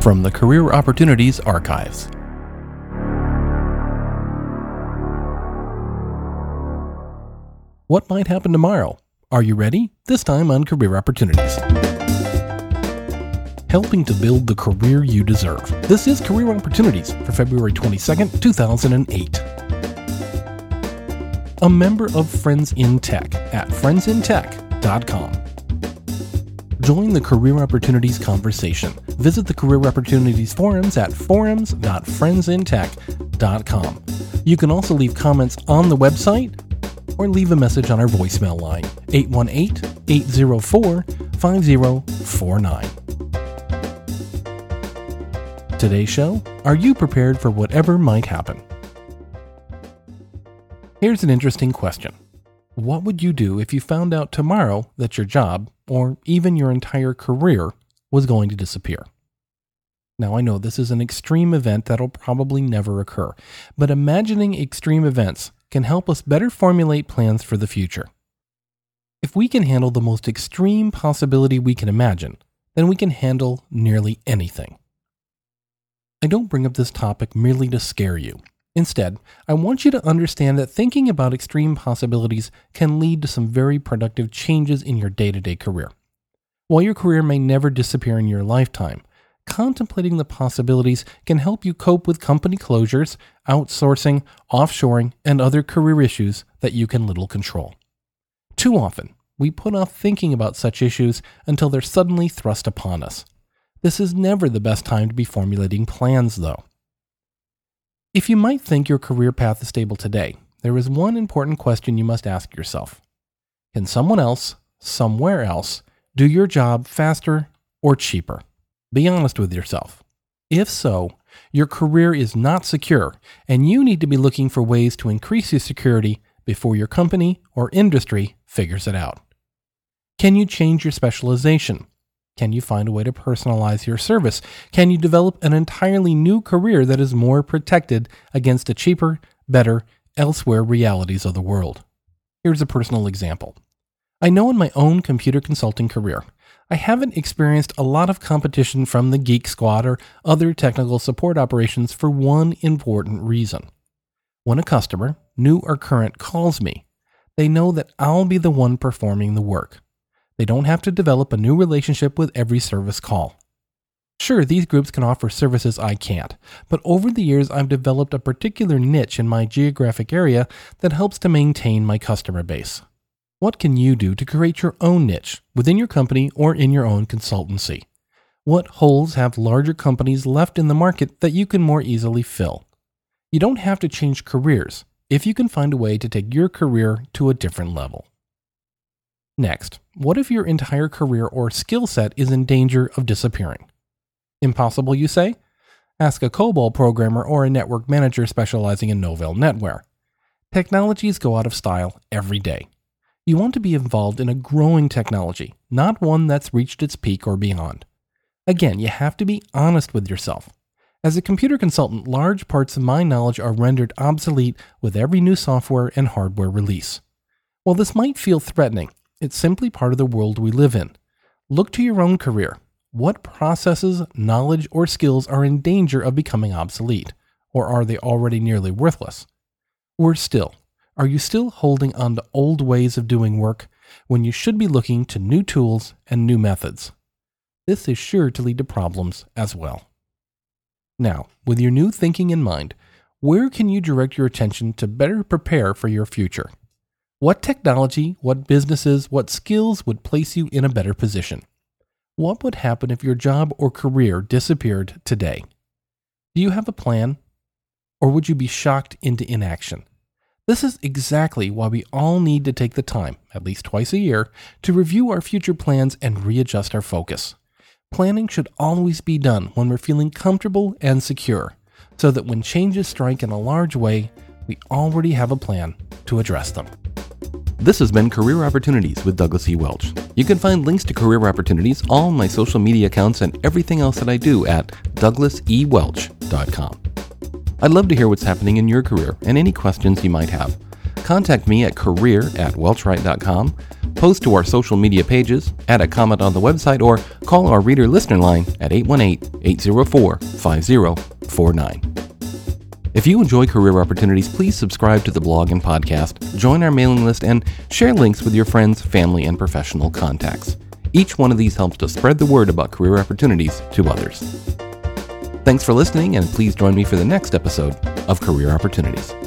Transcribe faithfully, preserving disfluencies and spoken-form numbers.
from the Career Opportunities Archives. What might happen tomorrow? Are you ready? This time on Career Opportunities. Helping to build the career you deserve. This is Career Opportunities for February twenty-second, two thousand eight. A member of Friends in Tech at friends in tech dot com. Join the Career Opportunities conversation. Visit the Career Opportunities forums at forums dot friends in tech dot com. You can also leave comments on the website or leave a message on our voicemail line, eight one eight, eight zero four, five zero four nine. Today's show, are you prepared for whatever might happen? Here's an interesting question. What would you do if you found out tomorrow that your job, or even your entire career, was going to disappear? Now, I know this is an extreme event that'll probably never occur, but imagining extreme events can help us better formulate plans for the future. If we can handle the most extreme possibility we can imagine, then we can handle nearly anything. I don't bring up this topic merely to scare you. Instead, I want you to understand that thinking about extreme possibilities can lead to some very productive changes in your day-to-day career. While your career may never disappear in your lifetime, contemplating the possibilities can help you cope with company closures, outsourcing, offshoring, and other career issues that you can little control. Too often, we put off thinking about such issues until they're suddenly thrust upon us. This is never the best time to be formulating plans, though. If you might think your career path is stable today, there is one important question you must ask yourself. Can someone else, somewhere else, do your job faster or cheaper? Be honest with yourself. If so, your career is not secure, and you need to be looking for ways to increase your security before your company or industry figures it out. Can you change your specialization? Can you find a way to personalize your service? Can you develop an entirely new career that is more protected against the cheaper, better, elsewhere realities of the world? Here's a personal example. I know in my own computer consulting career, I haven't experienced a lot of competition from the Geek Squad or other technical support operations for one important reason. When a customer, new or current, calls me, they know that I'll be the one performing the work. They don't have to develop a new relationship with every service call. Sure, these groups can offer services I can't, but over the years I've developed a particular niche in my geographic area that helps to maintain my customer base. What can you do to create your own niche within your company or in your own consultancy? What holes have larger companies left in the market that you can more easily fill? You don't have to change careers if you can find a way to take your career to a different level. Next, what if your entire career or skill set is in danger of disappearing? Impossible, you say? Ask a COBOL programmer or a network manager specializing in Novell NetWare. Technologies go out of style every day. You want to be involved in a growing technology, not one that's reached its peak or beyond. Again, you have to be honest with yourself. As a computer consultant, large parts of my knowledge are rendered obsolete with every new software and hardware release. While this might feel threatening, it's simply part of the world we live in. Look to your own career. What processes, knowledge, or skills are in danger of becoming obsolete? Or are they already nearly worthless? Worse still, are you still holding on to old ways of doing work when you should be looking to new tools and new methods? This is sure to lead to problems as well. Now, with your new thinking in mind, where can you direct your attention to better prepare for your future? What technology, what businesses, what skills would place you in a better position? What would happen if your job or career disappeared today? Do you have a plan? Or would you be shocked into inaction? This is exactly why we all need to take the time, at least twice a year, to review our future plans and readjust our focus. Planning should always be done when we're feeling comfortable and secure, so that when changes strike in a large way, we already have a plan to address them. This has been Career Opportunities with Douglas E. Welch. You can find links to Career Opportunities, all my social media accounts, and everything else that I do at douglas e welch dot com. I'd love to hear what's happening in your career and any questions you might have. Contact me at career at welchwright dot com post to our social media pages, add a comment on the website, or call our reader listener line at eight one eight, eight zero four, five zero four nine. If you enjoy Career Opportunities, please subscribe to the blog and podcast, join our mailing list, and share links with your friends, family, and professional contacts. Each one of these helps to spread the word about career opportunities to others. Thanks for listening, and please join me for the next episode of Career Opportunities.